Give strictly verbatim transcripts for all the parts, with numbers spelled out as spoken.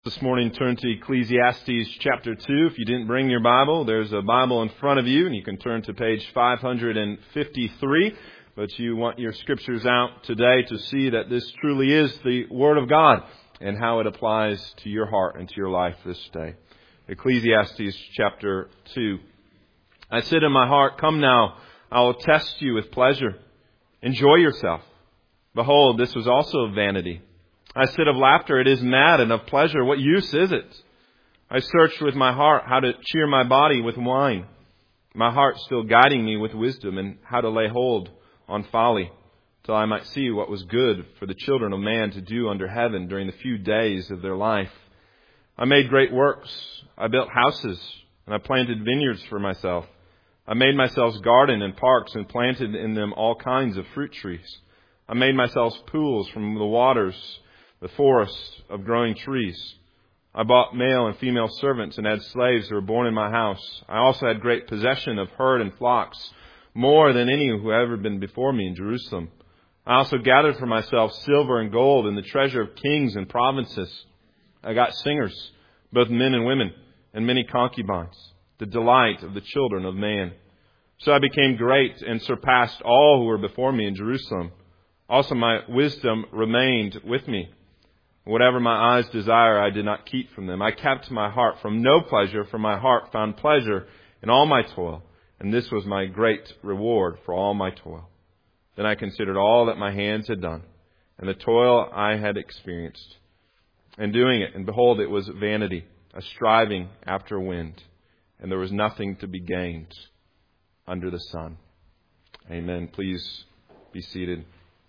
This morning, turn to Ecclesiastes chapter two. If you didn't bring your Bible, there's a Bible in front of you, and you can turn to page five hundred fifty-three. But you want your scriptures out today to see that this truly is the Word of God and how it applies to your heart and to your life this day. Ecclesiastes chapter two. I said in my heart, "Come now, I will test you with pleasure. Enjoy yourself. Behold, this was also vanity. I said of laughter, it is mad, and of pleasure, what use is it? I searched with my heart how to cheer my body with wine, my heart still guiding me with wisdom, and how to lay hold on folly, till I might see what was good for the children of man to do under heaven during the few days of their life. I made great works. I built houses, and I planted vineyards for myself. I made myself gardens and parks, and planted in them all kinds of fruit trees. I made myself pools from the waters, the forest of growing trees. I bought male and female servants and had slaves who were born in my house. I also had great possession of herd and flocks, more than any who had ever been before me in Jerusalem. I also gathered for myself silver and gold and the treasure of kings and provinces. I got singers, both men and women, and many concubines, the delight of the children of man. So I became great and surpassed all who were before me in Jerusalem. Also my wisdom remained with me. Whatever my eyes desire, I did not keep from them. I kept my heart from no pleasure, for my heart found pleasure in all my toil, and this was my great reward for all my toil. Then I considered all that my hands had done, and the toil I had experienced in doing it, and behold, it was vanity, a striving after wind, and there was nothing to be gained under the sun." Amen. Please be seated.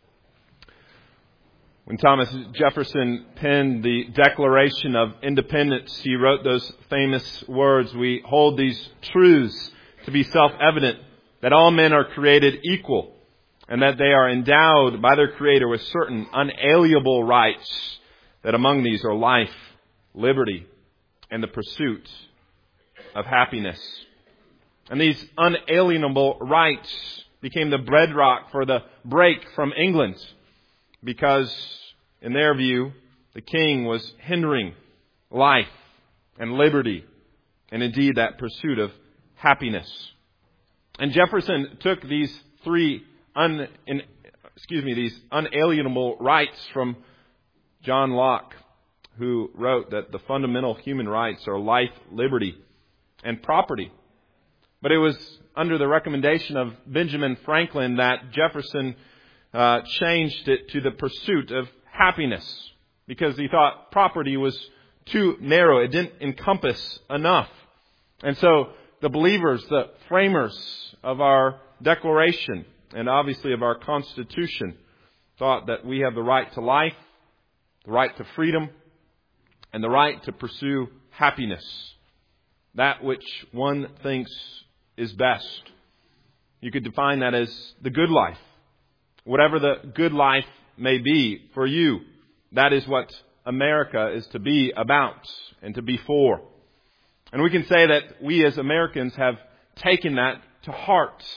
When Thomas Jefferson penned the Declaration of Independence, he wrote those famous words, "We hold these truths to be self-evident, that all men are created equal, and that they are endowed by their Creator with certain unalienable rights, that among these are life, liberty, and the pursuit of happiness." And these unalienable rights became the bedrock for the break from England, because in their view, the king was hindering life and liberty, and indeed that pursuit of happiness. And Jefferson took these three un, in, excuse me, these unalienable rights from John Locke, who wrote that the fundamental human rights are life, liberty, and property. But it was under the recommendation of Benjamin Franklin that Jefferson Uh, changed it to the pursuit of happiness, because he thought property was too narrow. It didn't encompass enough. And so the believers, the framers of our Declaration, and obviously of our Constitution, thought that we have the right to life, the right to freedom, and the right to pursue happiness, that which one thinks is best. You could define that as the good life. Whatever the good life may be for you, that is what America is to be about and to be for. And we can say that we as Americans have taken that to heart.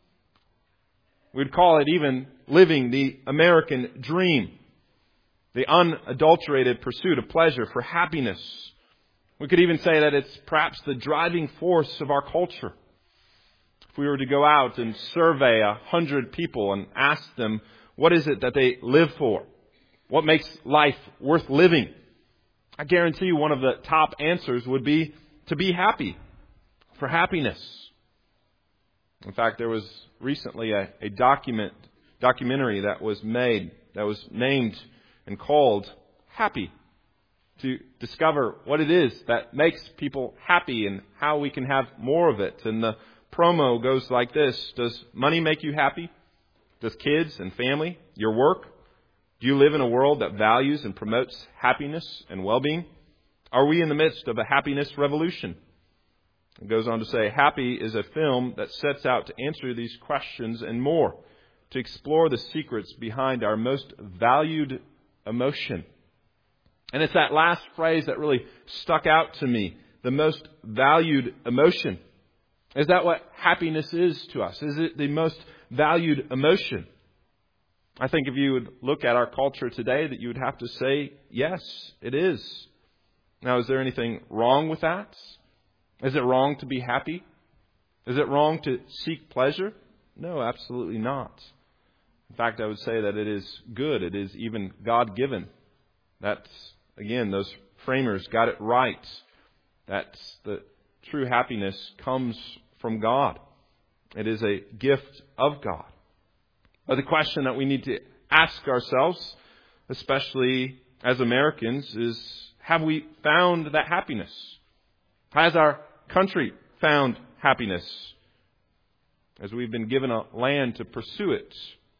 We'd call it even living the American dream, the unadulterated pursuit of pleasure for happiness. We could even say that it's perhaps the driving force of our culture. If we were to go out and survey a hundred people and ask them, what is it that they live for? What makes life worth living? I guarantee you one of the top answers would be to be happy, for happiness. In fact, there was recently a, a document, documentary that was made, that was named and called Happy, to discover what it is that makes people happy and how we can have more of it. And the promo goes like this: does money make you happy? Does kids and family, your work? Do you live in a world that values and promotes happiness and well-being? Are we in the midst of a happiness revolution? It goes on to say, Happy is a film that sets out to answer these questions and more, to explore the secrets behind our most valued emotion. And it's that last phrase that really stuck out to me, the most valued emotion. Is that what happiness is to us? Is it the most valued emotion? I think if you would look at our culture today, that you would have to say, yes, it is. Now, is there anything wrong with that? Is it wrong to be happy? Is it wrong to seek pleasure? No, absolutely not. In fact, I would say that it is good. It is even God-given. That's, again, those framers got it right. That the true happiness comes from God. It is a gift of God. But the question that we need to ask ourselves, especially as Americans, is, have we found that happiness? Has our country found happiness? As we've been given a land to pursue it.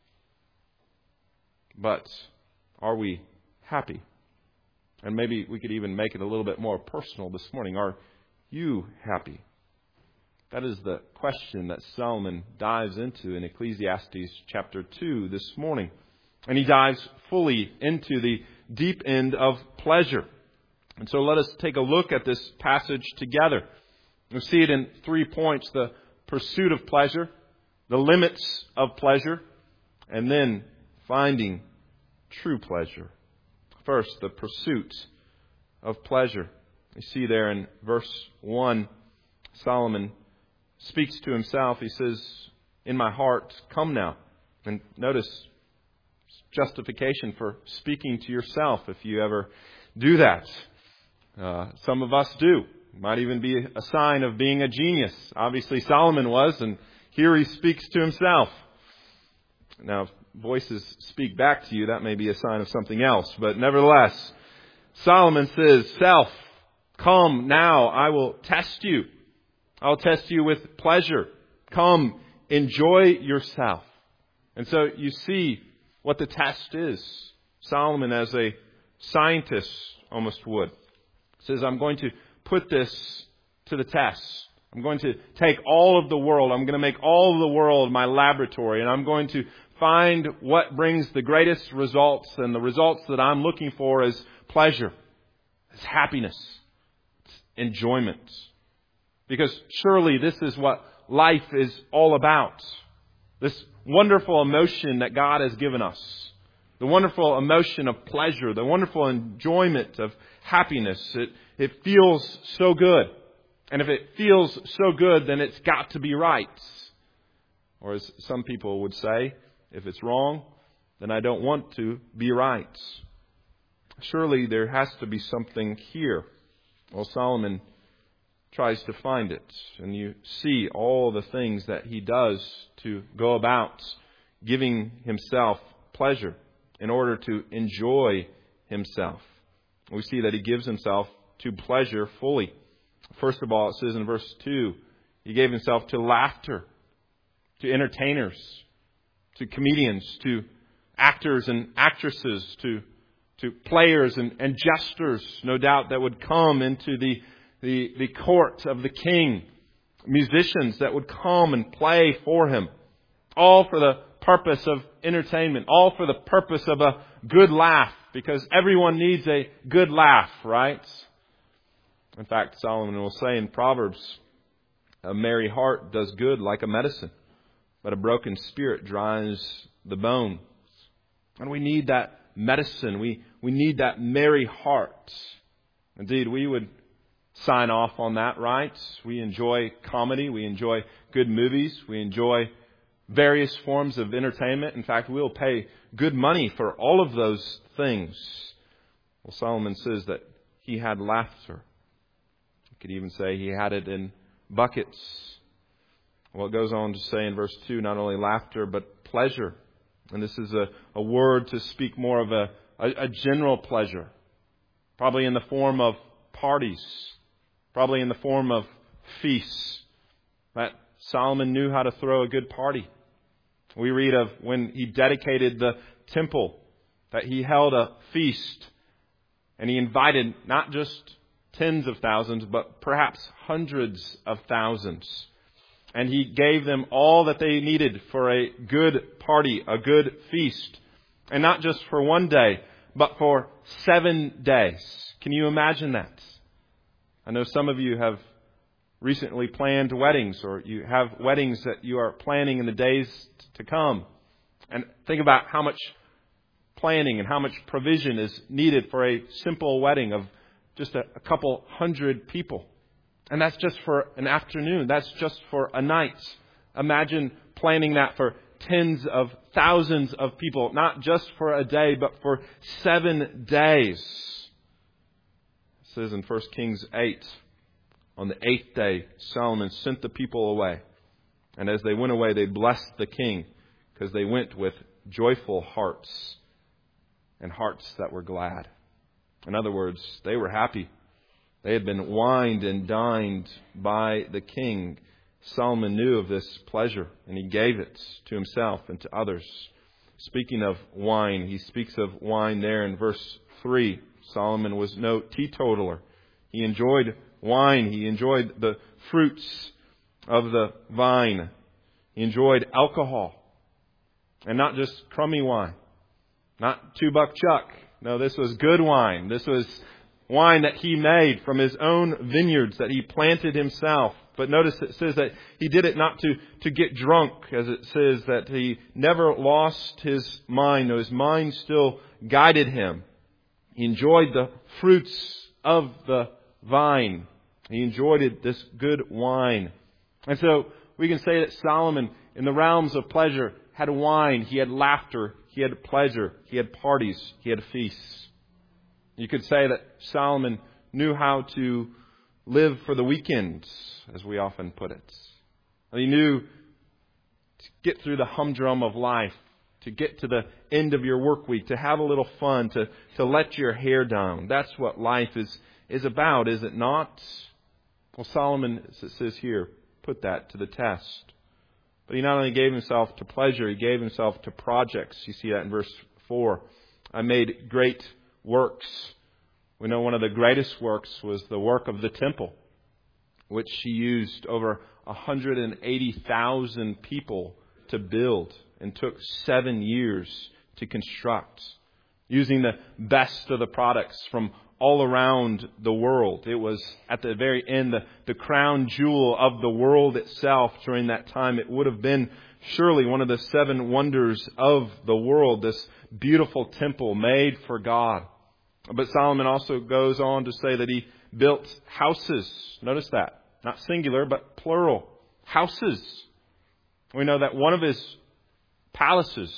But are we happy? And maybe we could even make it a little bit more personal this morning. Are you happy? That is the question that Solomon dives into in Ecclesiastes chapter two this morning. And he dives fully into the deep end of pleasure. And so let us take a look at this passage together. We see it in three points: the pursuit of pleasure, the limits of pleasure, and then finding true pleasure. First, the pursuit of pleasure. You see there in verse one, Solomon speaks to himself. He says, "In my heart, come now." And notice justification for speaking to yourself if you ever do that. Uh, some of us do. Might even be a sign of being a genius. Obviously, Solomon was, and here he speaks to himself. Now, if voices speak back to you, that may be a sign of something else. But nevertheless, Solomon says, "Self, come now, I will test you. I'll test you with pleasure. Come, enjoy yourself." And so you see what the test is. Solomon, as a scientist almost would, says, "I'm going to put this to the test. I'm going to take all of the world. I'm going to make all of the world my laboratory. And I'm going to find what brings the greatest results. And the results that I'm looking for is pleasure, is happiness, it's enjoyment. Because surely this is what life is all about. This wonderful emotion that God has given us. The wonderful emotion of pleasure. The wonderful enjoyment of happiness. It, it feels so good. And if it feels so good, then it's got to be right. Or as some people would say, if it's wrong, then I don't want to be right. Surely there has to be something here. Well, Solomon tries to find it. And you see all the things that he does to go about giving himself pleasure in order to enjoy himself. We see that he gives himself to pleasure fully. First of all, it says in verse two, he gave himself to laughter, to entertainers, to comedians, to actors and actresses, to to players and, and jesters, no doubt, that would come into the, the, the court of the king, musicians that would come and play for him, all for the purpose of entertainment, all for the purpose of a good laugh, because everyone needs a good laugh, right? In fact, Solomon will say in Proverbs, "A merry heart does good like a medicine, but a broken spirit dries the bones." And we need that medicine. We, we need that merry heart. Indeed, we would sign off on that, right? We enjoy comedy. We enjoy good movies. We enjoy various forms of entertainment. In fact, we'll pay good money for all of those things. Well, Solomon says that he had laughter. You could even say he had it in buckets. Well, it goes on to say in verse two, not only laughter, but pleasure. And this is a, a word to speak more of a, a, a general pleasure. Probably in the form of parties. Probably in the form of feasts. That Solomon knew how to throw a good party. We read of when he dedicated the temple, that he held a feast. And he invited not just tens of thousands, but perhaps hundreds of thousands. And he gave them all that they needed for a good party, a good feast. And not just for one day, but for seven days. Can you imagine that? I know some of you have recently planned weddings, or you have weddings that you are planning in the days to come. And think about how much planning and how much provision is needed for a simple wedding of just a, a couple hundred people. And that's just for an afternoon. That's just for a night. Imagine planning that for tens of thousands of people, not just for a day, but for seven days. It says in First Kings eight, on the eighth day, Solomon sent the people away. And as they went away, they blessed the king because they went with joyful hearts and hearts that were glad. In other words, they were happy. They had been wined and dined by the king. Solomon knew of this pleasure, and he gave it to himself and to others. Speaking of wine, he speaks of wine there in verse three. Solomon was no teetotaler. He enjoyed wine. He enjoyed the fruits of the vine. He enjoyed alcohol. And not just crummy wine. Not two-buck chuck. No, this was good wine. This was wine that he made from his own vineyards that he planted himself. But notice it says that he did it not to, to get drunk, as it says that he never lost his mind. No, his mind still guided him. He enjoyed the fruits of the vine. He enjoyed it, this good wine. And so we can say that Solomon, in the realms of pleasure, had wine, he had laughter, he had pleasure, he had parties, he had feasts. You could say that Solomon knew how to live for the weekends, as we often put it. He knew to get through the humdrum of life, to get to the end of your work week, to have a little fun, to, to let your hair down. That's what life is, is about, is it not? Well, Solomon, as it says here, put that to the test. But he not only gave himself to pleasure, he gave himself to projects. You see that in verse four. I made great works. We know one of the greatest works was the work of the temple, which he used over one hundred eighty thousand people to build and took seven years to construct, using the best of the products from all around the world. It was at the very end, the, the crown jewel of the world itself during that time. It would have been surely one of the seven wonders of the world, this beautiful temple made for God. But Solomon also goes on to say that he built houses. Notice that. Not singular, but plural. Houses. We know that one of his palaces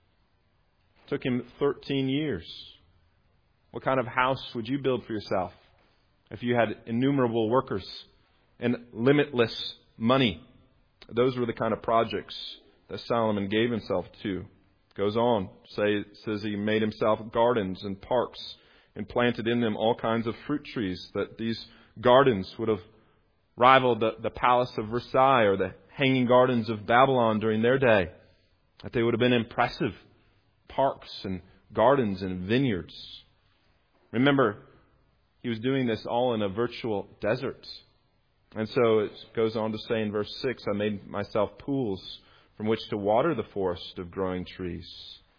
took him thirteen years. What kind of house would you build for yourself if you had innumerable workers and limitless money? Those were the kind of projects that Solomon gave himself to. Goes on, say, says he made himself gardens and parks and planted in them all kinds of fruit trees, that these gardens would have rivaled the, the palace of Versailles or the hanging gardens of Babylon during their day. That they would have been impressive parks and gardens and vineyards. Remember, he was doing this all in a virtual desert. And so it goes on to say in verse six, I made myself pools from which to water the forest of growing trees.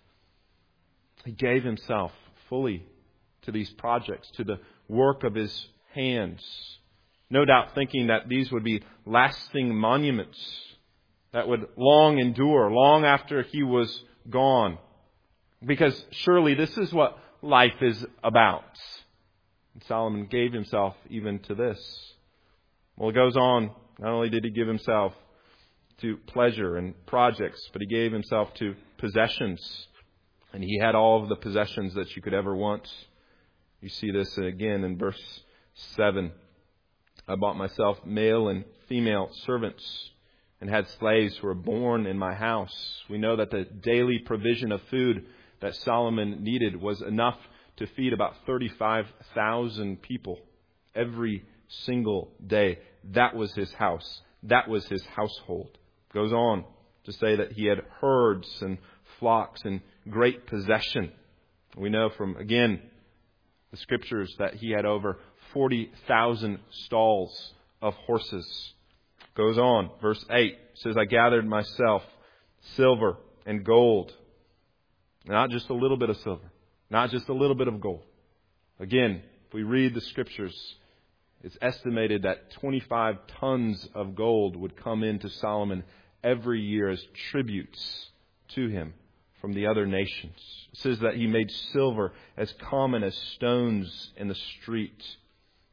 He gave himself fully to these projects, to the work of his hands. No doubt thinking that these would be lasting monuments that would long endure, long after he was gone. Because surely this is what life is about. And Solomon gave himself even to this. Well, it goes on. Not only did he give himself to pleasure and projects, but he gave himself to possessions. And he had all of the possessions that you could ever want. You see this again in verse seven. I bought myself male and female servants and had slaves who were born in my house. We know that the daily provision of food that Solomon needed was enough to feed about thirty-five thousand people every single day. That was his house. That was his household. Goes on to say that he had herds and flocks and great possession. We know from, again, the scriptures that he had over forty thousand stalls of horses. Goes on, verse eight says, I gathered myself silver and gold. Not just a little bit of silver. Not just a little bit of gold. Again, if we read the scriptures, it's estimated that twenty-five tons of gold would come into Solomon every year as tributes to him from the other nations. It says that he made silver as common as stones in the street.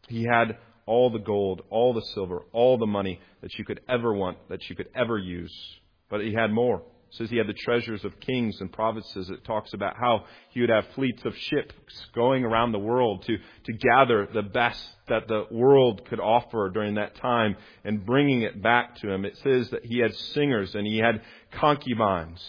He had all the gold, all the silver, all the money that you could ever want, that you could ever use. But he had more. It says he had the treasures of kings and provinces. It talks about how he would have fleets of ships going around the world to, to gather the best that the world could offer during that time and bringing it back to him. It says that he had singers and he had concubines.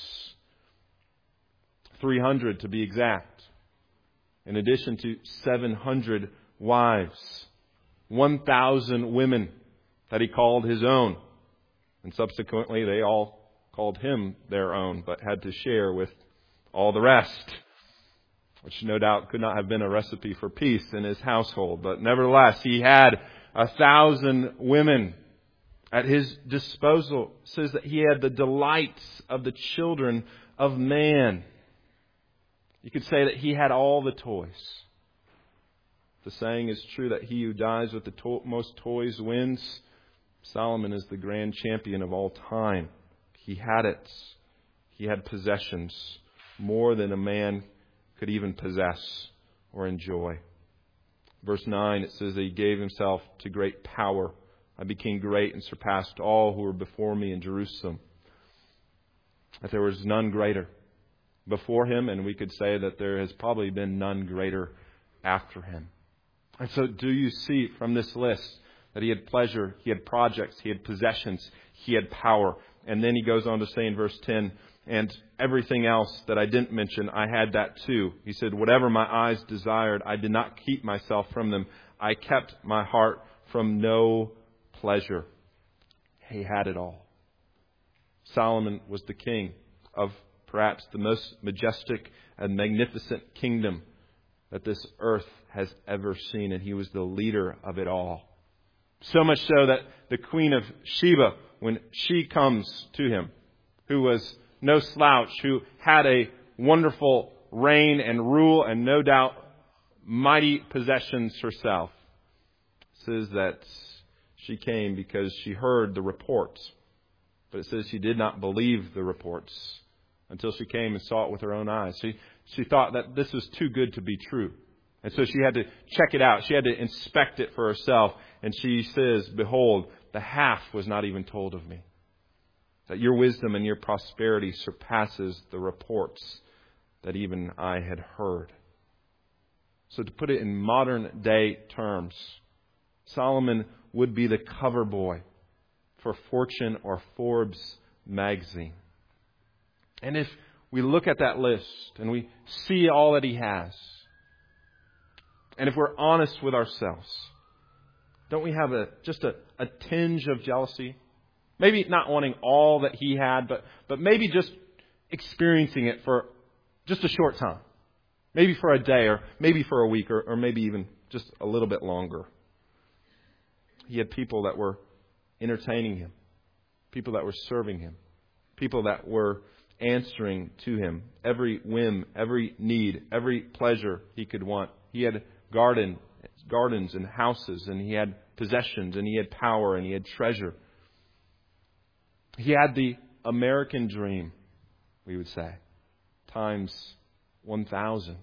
three hundred to be exact. In addition to seven hundred wives. one thousand women that he called his own. And subsequently they all called him their own, but had to share with all the rest, which no doubt could not have been a recipe for peace in his household. But nevertheless, he had a thousand women at his disposal. It says that he had the delights of the children of man. You could say that he had all the toys. The saying is true that he who dies with the to- most toys wins. Solomon is the grand champion of all time. He had it. He had possessions, more than a man could even possess or enjoy. Verse nine, it says that he gave himself to great power. I became great and surpassed all who were before me in Jerusalem. That there was none greater before him, and we could say that there has probably been none greater after him. And so do you see from this list that he had pleasure, he had projects, he had possessions, he had power. And then he goes on to say in verse ten, and everything else that I didn't mention, I had that too. He said, whatever my eyes desired, I did not keep myself from them. I kept my heart from no pleasure. He had it all. Solomon was the king of perhaps the most majestic and magnificent kingdom that this earth has ever seen, and he was the leader of it all. So much so that the Queen of Sheba, when she comes to him, who was no slouch, who had a wonderful reign and rule and no doubt mighty possessions herself, says that she came because she heard the reports. But it says she did not believe the reports until she came and saw it with her own eyes. She, she thought that this was too good to be true. And so she had to check it out. She had to inspect it for herself. And she says, behold, the half was not even told of me. That your wisdom and your prosperity surpasses the reports that even I had heard. So to put it in modern day terms, Solomon would be the cover boy for Fortune or Forbes magazine. And if we look at that list and we see all that he has, and if we're honest with ourselves, don't we have a just a, a tinge of jealousy? Maybe not wanting all that he had, but, but maybe just experiencing it for just a short time. Maybe for a day, or maybe for a week, or, or maybe even just a little bit longer. He had people that were entertaining him, people that were serving him, people that were answering to him every whim, every need, every pleasure he could want. He had garden, gardens and houses, and he had possessions, and he had power, and he had treasure. He had the American dream, we would say, times one thousand.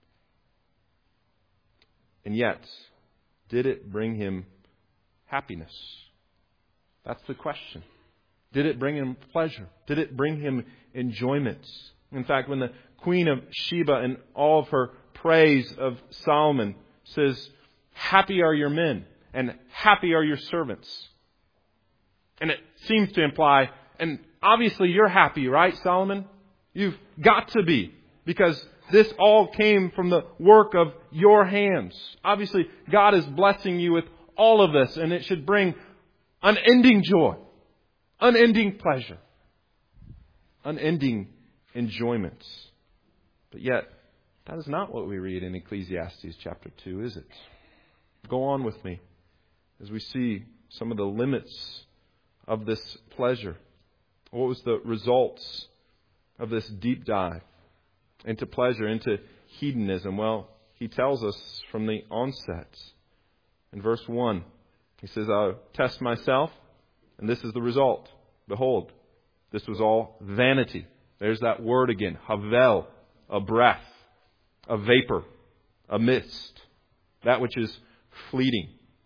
And yet, did it bring him happiness? That's the question. Did it bring him pleasure? Did it bring him enjoyment? In fact, when the Queen of Sheba in all of her praise of Solomon says, happy are your men and happy are your servants. And it seems to imply, and obviously you're happy, right, Solomon? You've got to be, because this all came from the work of your hands. Obviously, God is blessing you with all of this, and it should bring unending joy, unending pleasure, unending enjoyments. But yet, that is not what we read in Ecclesiastes chapter two, is it? Go on with me as we see some of the limits of this pleasure. What was the results of this deep dive into pleasure, into hedonism? Well, he tells us from the onset. In verse one, he says, I'll test myself, and this is the result. Behold, this was all vanity. There's that word again, havel, a breath, a vapor, a mist, that which is fleeting.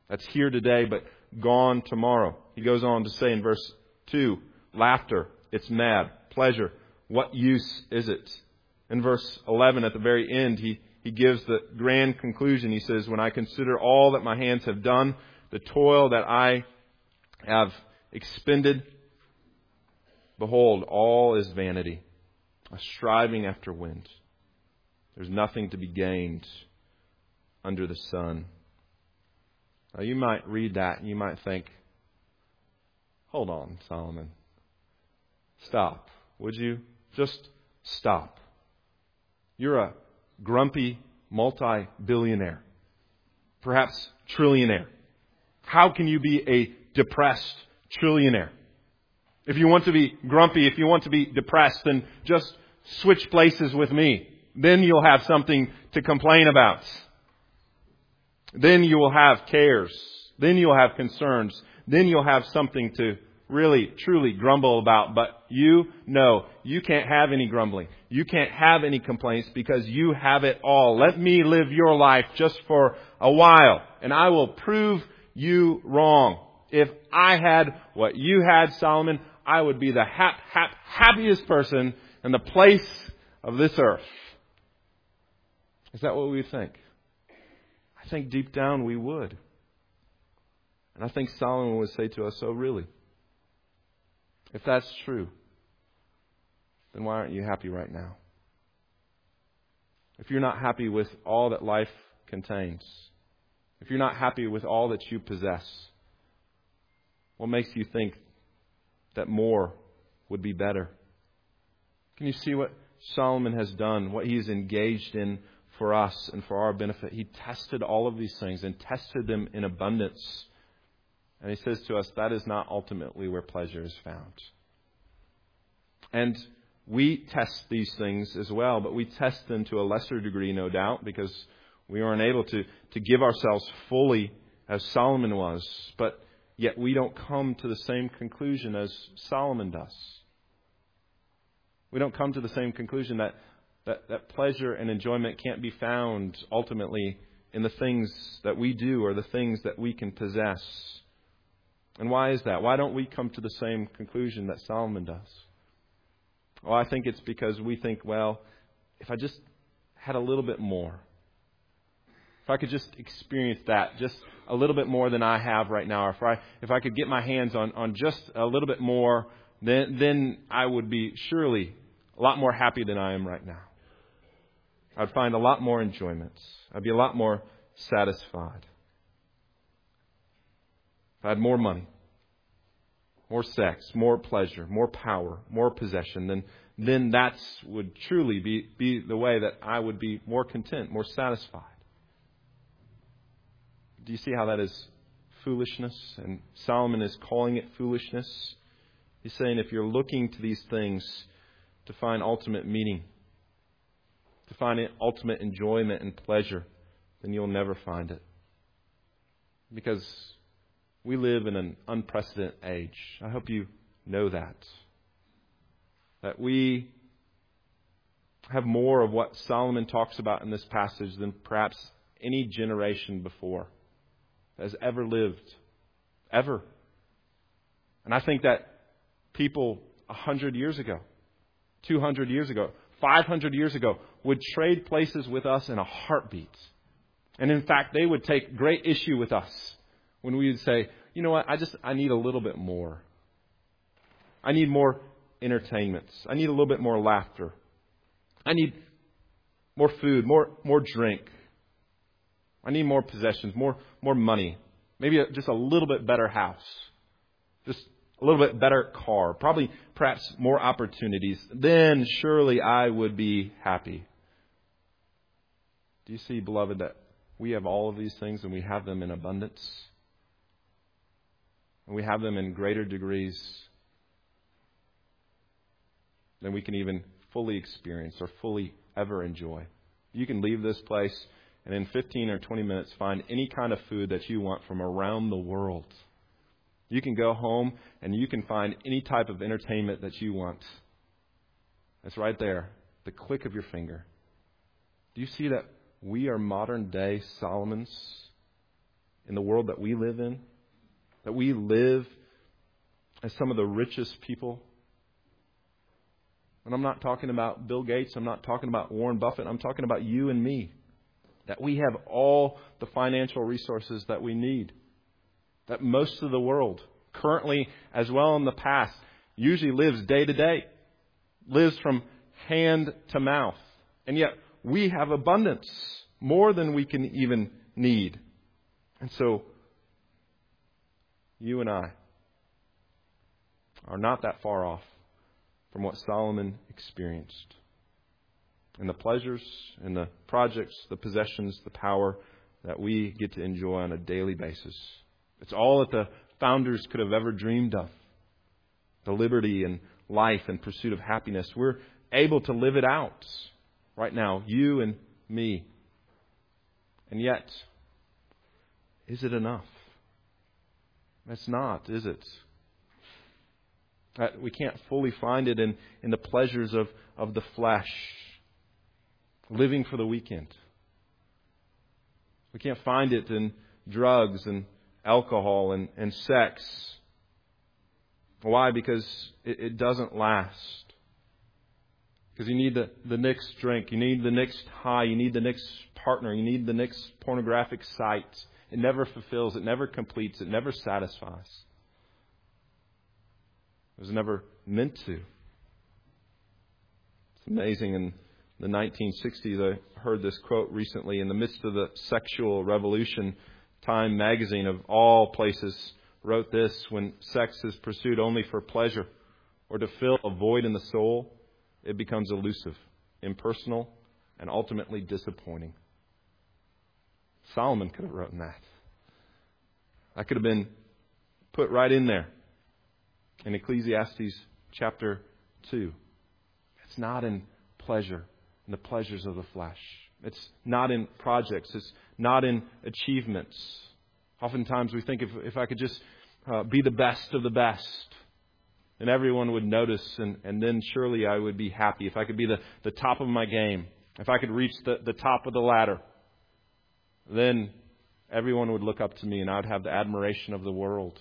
That's here today, but gone tomorrow. He goes on to say in verse two, laughter, it's mad. Pleasure, what use is it? In verse eleven, at the very end, he, he gives the grand conclusion. He says, when I consider all that my hands have done, the toil that I have expended, behold, all is vanity, a striving after wind. There's nothing to be gained under the sun. Now you might read that and you might think, hold on, Solomon. Stop. Would you? Just stop. You're a grumpy multi-billionaire, perhaps trillionaire. How can you be a depressed trillionaire? If you want to be grumpy, if you want to be depressed, then just switch places with me. Then you'll have something to complain about. Then you will have cares. Then you'll have concerns. Then you'll have something to really, truly grumble about. But you know, you can't have any grumbling. You can't have any complaints because you have it all. Let me live your life just for a while, and I will prove you wrong. If I had what you had, Solomon, I would be the hap, hap, happiest person in the place of this earth. Is that what we think? I think deep down we would. And I think Solomon would say to us, oh really? If that's true, then why aren't you happy right now? If you're not happy with all that life contains, if you're not happy with all that you possess, what makes you think that more would be better? Can you see what Solomon has done, what he's engaged in for us and for our benefit? He tested all of these things and tested them in abundance. And he says to us, that is not ultimately where pleasure is found. And we test these things as well, but we test them to a lesser degree, no doubt, because we aren't able to, to give ourselves fully as Solomon was. But yet we don't come to the same conclusion as Solomon does. We don't come to the same conclusion that, that, that pleasure and enjoyment can't be found ultimately in the things that we do or the things that we can possess. And why is that? Why don't we come to the same conclusion that Solomon does? Well, I think it's because we think, well, if I just had a little bit more, if I could just experience that just a little bit more than I have right now, or if I if I could get my hands on, on just a little bit more, then then I would be surely a lot more happy than I am right now. I'd find a lot more enjoyments. I'd be a lot more satisfied. If I had more money, more sex, more pleasure, more power, more possession, then then that would truly be, be the way that I would be more content, more satisfied. Do you see how that is foolishness? And Solomon is calling it foolishness. He's saying if you're looking to these things to find ultimate meaning, to find ultimate enjoyment and pleasure, then you'll never find it. Because we live in an unprecedented age. I hope you know that. That we have more of what Solomon talks about in this passage than perhaps any generation before that has ever lived. Ever. And I think that people a hundred years ago, two hundred years ago, five hundred years ago would trade places with us in a heartbeat. And in fact, they would take great issue with us when we would say, you know what, I just, I need a little bit more. I need more entertainments. I need a little bit more laughter. I need more food, more, more drink. I need more possessions, more, more money. Maybe a, just a little bit better house. Just a little bit better car. Probably, perhaps more opportunities. Then surely I would be happy. Do you see, beloved, that we have all of these things and we have them in abundance? And we have them in greater degrees than we can even fully experience or fully ever enjoy. You can leave this place and in fifteen or twenty minutes find any kind of food that you want from around the world. You can go home and you can find any type of entertainment that you want. It's right there, the click of your finger. Do you see that we are modern day Solomons in the world that we live in? That we live as some of the richest people? And I'm not talking about Bill Gates. I'm not talking about Warren Buffett. I'm talking about you and me. That we have all the financial resources that we need. That most of the world, currently as well in the past, usually lives day to day. Lives from hand to mouth. And yet we have abundance. More than we can even need. And so, you and I are not that far off from what Solomon experienced. And the pleasures and the projects, the possessions, the power that we get to enjoy on a daily basis. It's all that the founders could have ever dreamed of. The liberty and life and pursuit of happiness. We're able to live it out right now, you and me. And yet, is it enough? It's not, is it? We can't fully find it in, in the pleasures of, of the flesh. Living for the weekend. We can't find it in drugs and alcohol and, and sex. Why? Because it, it doesn't last. Because you need the, the next drink. You need the next high. You need the next partner. You need the next pornographic site. It never fulfills. It never completes. It never satisfies. It was never meant to. It's amazing. In the nineteen sixties, I heard this quote recently. In the midst of the sexual revolution, Time magazine of all places wrote this: when sex is pursued only for pleasure or to fill a void in the soul, it becomes elusive, impersonal, and ultimately disappointing. Solomon could have written that. That could have been put right in there in Ecclesiastes chapter two. It's not in pleasure, in the pleasures of the flesh. It's not in projects. It's not in achievements. Oftentimes we think if, if I could just uh, be the best of the best, and everyone would notice, and, and then surely I would be happy. If I could be the, the top of my game, if I could reach the, the top of the ladder, then everyone would look up to me and I would have the admiration of the world.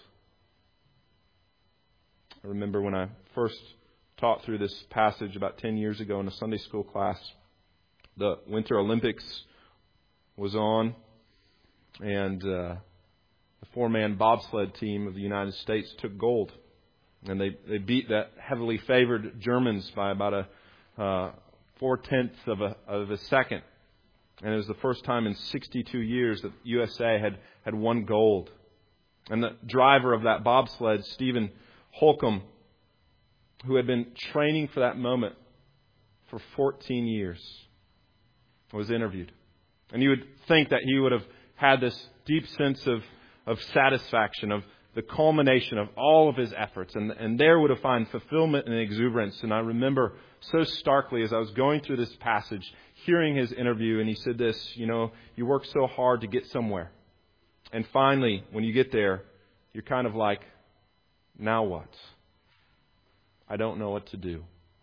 I remember when I first taught through this passage about ten years ago in a Sunday school class, the Winter Olympics was on, and uh, the four-man bobsled team of the United States took gold. And they, they beat that heavily favored Germans by about a uh, four-tenths of a, of a second. And it was the first time in sixty-two years that U S A had, had won gold. And the driver of that bobsled, Stephen Holcomb, who had been training for that moment for fourteen years, was interviewed. And you would think that he would have had this deep sense of, of satisfaction, of the culmination of all of his efforts. And, and there would have found fulfillment and exuberance. And I remember so starkly as I was going through this passage, hearing his interview, and he said this, you know, you work so hard to get somewhere. And finally, when you get there, you're kind of like, now what? I don't know what to do.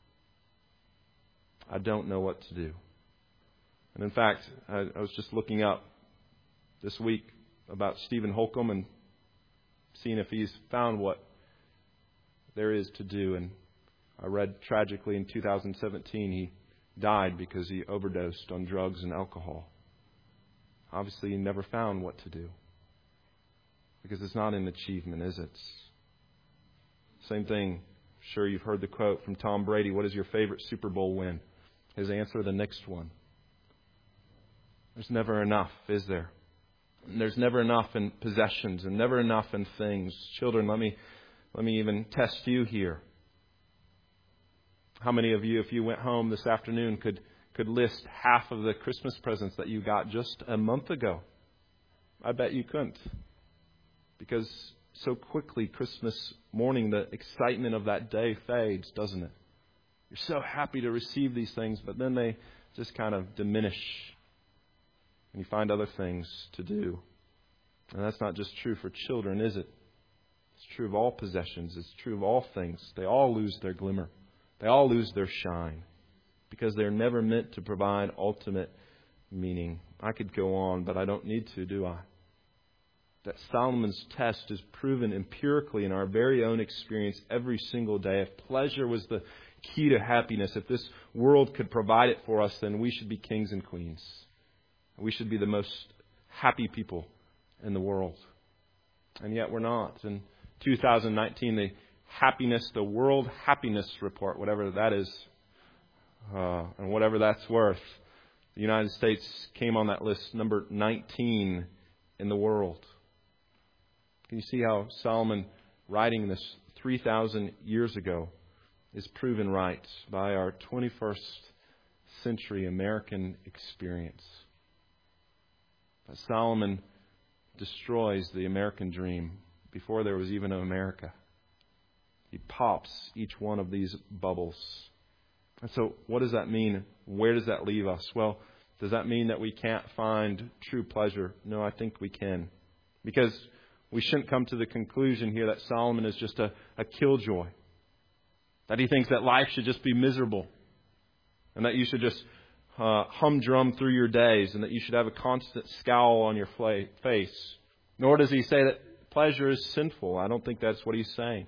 I don't know what to do. And in fact, I, I was just looking up this week about Stephen Holcomb and seeing if he's found what there is to do. And I read tragically in two thousand seventeen he died because he overdosed on drugs and alcohol. Obviously, he never found what to do. Because it's not an achievement, is it? Same thing. Sure, you've heard the quote from Tom Brady. What is your favorite Super Bowl win? His answer, the next one. There's never enough, is there? And there's never enough in possessions and never enough in things. Children, let me let me even test you here. How many of you, if you went home this afternoon, could, could list half of the Christmas presents that you got just a month ago? I bet you couldn't. Because so quickly, Christmas morning, the excitement of that day fades, doesn't it? You're so happy to receive these things, but then they just kind of diminish. And you find other things to do. And that's not just true for children, is it? It's true of all possessions. It's true of all things. They all lose their glimmer. They all lose their shine. Because they're never meant to provide ultimate meaning. I could go on, but I don't need to, do I? that Solomon's test is proven empirically in our very own experience every single day. If pleasure was the key to happiness, if this world could provide it for us, then we should be kings and queens. We should be the most happy people in the world. And yet we're not. In two thousand nineteen, the happiness, the World Happiness Report, whatever that is, uh, and whatever that's worth, the United States came on that list, number nineteen in the world. Can you see how Solomon, writing this three thousand years ago, is proven right by our twenty-first century American experience? But Solomon destroys the American dream before there was even an America. He pops each one of these bubbles. And so what does that mean? Where does that leave us? Well, does that mean that we can't find true pleasure? No, I think we can. Because we shouldn't come to the conclusion here that Solomon is just a, a killjoy. That he thinks that life should just be miserable. And that you should just uh, humdrum through your days. And that you should have a constant scowl on your fla- face. Nor does he say that pleasure is sinful. I don't think that's what he's saying.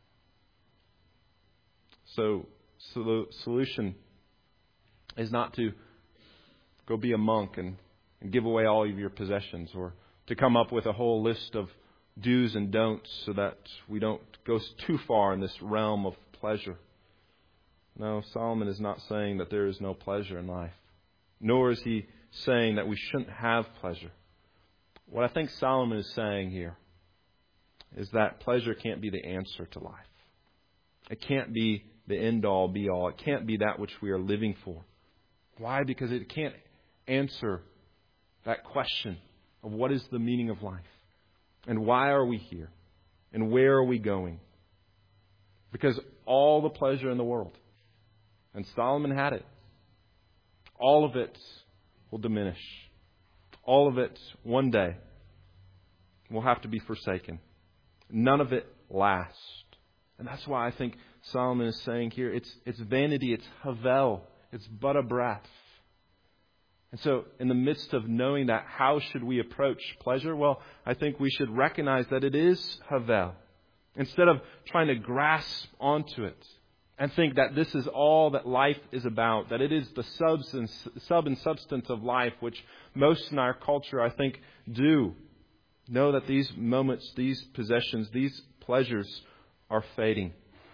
So, so the solution is not to go be a monk and, and give away all of your possessions, or to come up with a whole list of do's and don'ts so that we don't go too far in this realm of pleasure. No, Solomon is not saying that there is no pleasure in life, nor is he saying that we shouldn't have pleasure. What I think Solomon is saying here is that pleasure can't be the answer to life. It can't be the end-all, be-all. It can't be that which we are living for. Why? Because it can't answer that question of what is the meaning of life, and why are we here, and where are we going. Because all the pleasure in the world, and Solomon had it, all of it will diminish. All of it one day will have to be forsaken. None of it lasts. And that's why I think Solomon is saying here, it's it's vanity, it's havel, it's but a breath. And so in the midst of knowing that, how should we approach pleasure? Well, I think we should recognize that it is havel. Instead of trying to grasp onto it and think that this is all that life is about, that it is the substance, sub and substance of life, which most in our culture, I think, do. Know that these moments, these possessions, these pleasures are fading.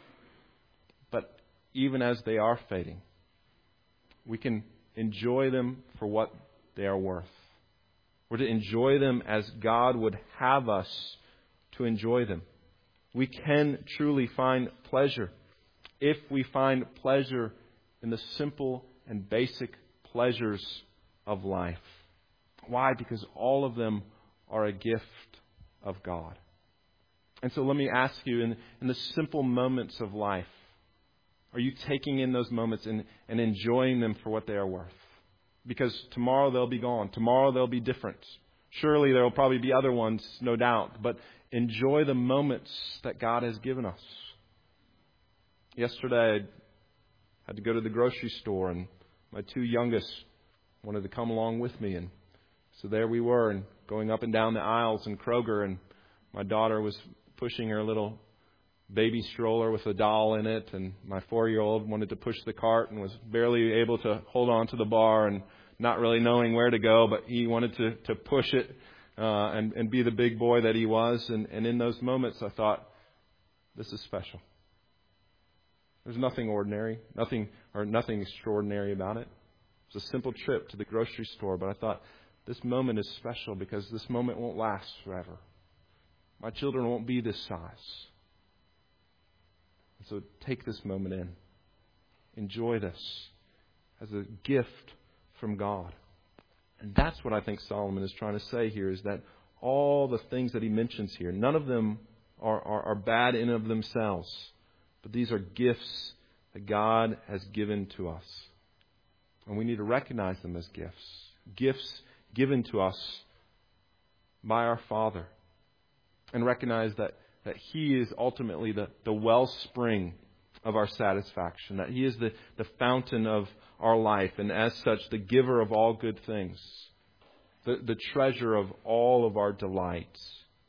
But even as they are fading, we can enjoy them for what they are worth. We're to enjoy them as God would have us to enjoy them. We can truly find pleasure if we find pleasure in the simple and basic pleasures of life. Why? Because all of them are a gift of God. And so let me ask you, in, in the simple moments of life, are you taking in those moments and, and enjoying them for what they are worth? Because tomorrow they'll be gone. Tomorrow they'll be different. Surely there will probably be other ones, no doubt. But enjoy the moments that God has given us. Yesterday I had to go to the grocery store, and my two youngest wanted to come along with me. And so there we were, and going up and down the aisles in Kroger, and my daughter was pushing her little baby stroller with a doll in it, and my four-year-old wanted to push the cart and was barely able to hold on to the bar and not really knowing where to go, but he wanted to, to push it uh, and, and be the big boy that he was. And, and in those moments I thought, this is special. There's nothing ordinary, nothing or nothing extraordinary about it. It was a simple trip to the grocery store, but I thought, this moment is special because this moment won't last forever. My children won't be this size. So take this moment in. Enjoy this as a gift from God. And that's what I think Solomon is trying to say here, is that all the things that he mentions here, none of them are, are, are bad in of themselves. But these are gifts that God has given to us. And we need to recognize them as gifts. Gifts given to us by our Father. And recognize that that He is ultimately the, the wellspring of our satisfaction. That He is the, the fountain of our life. And as such, the giver of all good things. The, the treasure of all of our delights.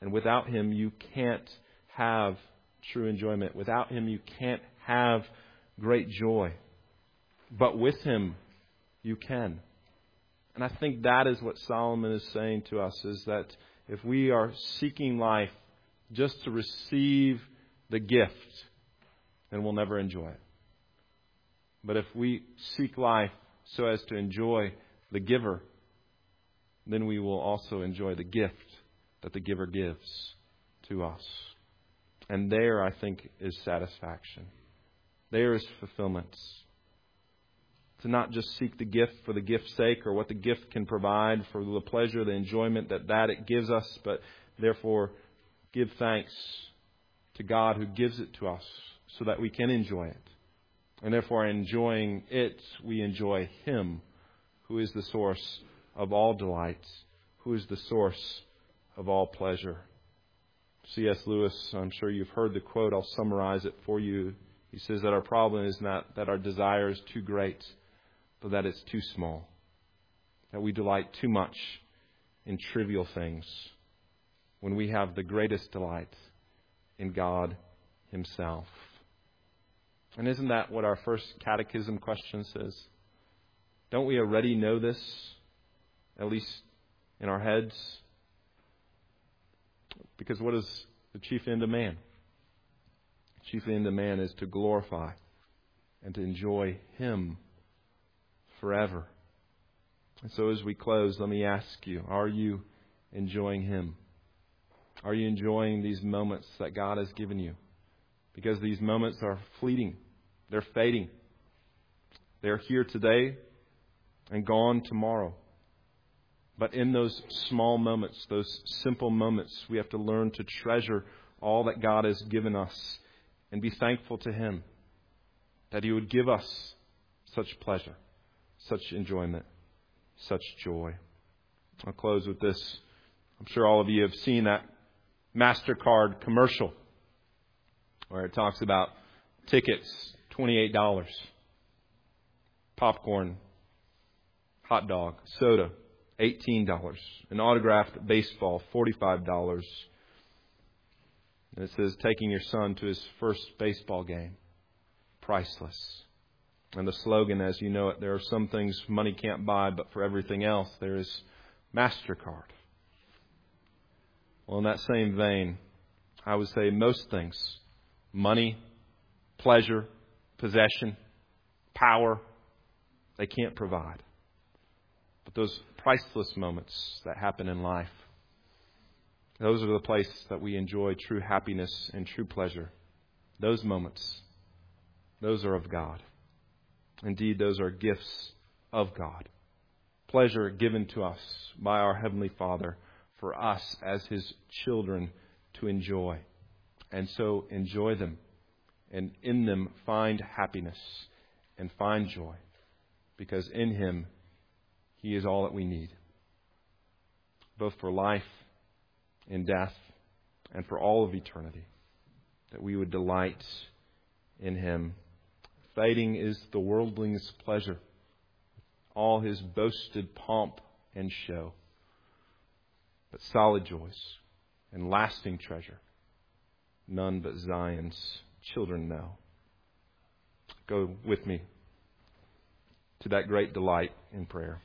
And without Him, you can't have true enjoyment. Without Him, you can't have great joy. But with Him, you can. And I think that is what Solomon is saying to us, is that if we are seeking life just to receive the gift, then we'll never enjoy it. But if we seek life so as to enjoy the giver, then we will also enjoy the gift that the giver gives to us. And there, I think, is satisfaction. There is fulfillment. To not just seek the gift for the gift's sake or what the gift can provide for the pleasure, the enjoyment that, that it gives us, but therefore give thanks to God who gives it to us so that we can enjoy it. And therefore, enjoying it, we enjoy Him, who is the source of all delight, who is the source of all pleasure. C S Lewis, I'm sure you've heard the quote. I'll summarize it for you. He says that our problem is not that our desire is too great, but that it's too small. That we delight too much in trivial things when we have the greatest delight in God Himself. And isn't that what our first catechism question says? Don't we already know this, at least in our heads? Because what is the chief end of man? The chief end of man is to glorify and to enjoy Him forever. And so as we close, let me ask you, are you enjoying Him? Are you enjoying these moments that God has given you? Because these moments are fleeting. They're fading. They're here today and gone tomorrow. But in those small moments, those simple moments, we have to learn to treasure all that God has given us and be thankful to Him that He would give us such pleasure, such enjoyment, such joy. I'll close with this. I'm sure all of you have seen that MasterCard commercial where it talks about tickets, twenty-eight dollars, popcorn, hot dog, soda, eighteen dollars, an autographed baseball, forty-five dollars. And it says, taking your son to his first baseball game, priceless. And the slogan, as you know it, there are some things money can't buy, but for everything else, there is MasterCard. Well, in that same vein, I would say most things, money, pleasure, possession, power, they can't provide. But those priceless moments that happen in life, those are the place that we enjoy true happiness and true pleasure. Those moments, those are of God. Indeed, those are gifts of God. Pleasure given to us by our Heavenly Father for us as His children to enjoy. And so enjoy them, and in them find happiness and find joy, because in Him He is all that we need, both for life and death and for all of eternity, that we would delight in Him. Fading is the worldling's pleasure, all his boasted pomp and show. But solid joys and lasting treasure, none but Zion's children know. Go with me to that great delight in prayer.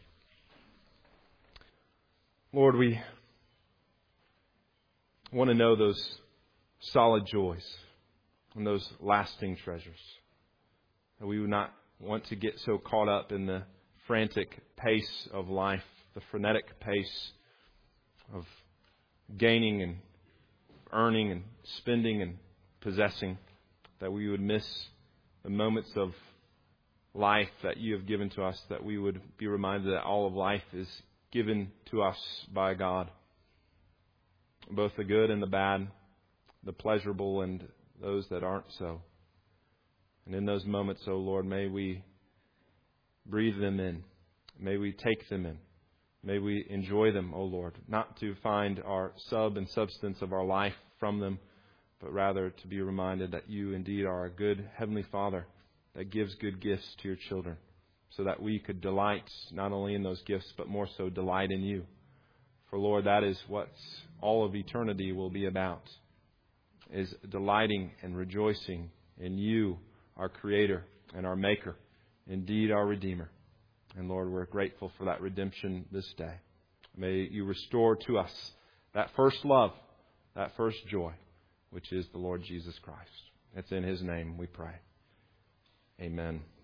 Lord, we want to know those solid joys and those lasting treasures. And we would not want to get so caught up in the frantic pace of life, the frenetic pace of gaining and earning and spending and possessing, that we would miss the moments of life that you have given to us, that we would be reminded that all of life is given to us by God. Both the good and the bad, the pleasurable and those that aren't so. And in those moments, O Lord, may we breathe them in. May we take them in. May we enjoy them, O Lord, not to find our sub and substance of our life from them, but rather to be reminded that you indeed are a good Heavenly Father that gives good gifts to your children, so that we could delight not only in those gifts, but more so delight in you. For Lord, that is what's all of eternity will be about, is delighting and rejoicing in You, our Creator and our Maker, indeed our Redeemer. And Lord, we're grateful for that redemption this day. May You restore to us that first love, that first joy, which is the Lord Jesus Christ. It's in His name we pray. Amen.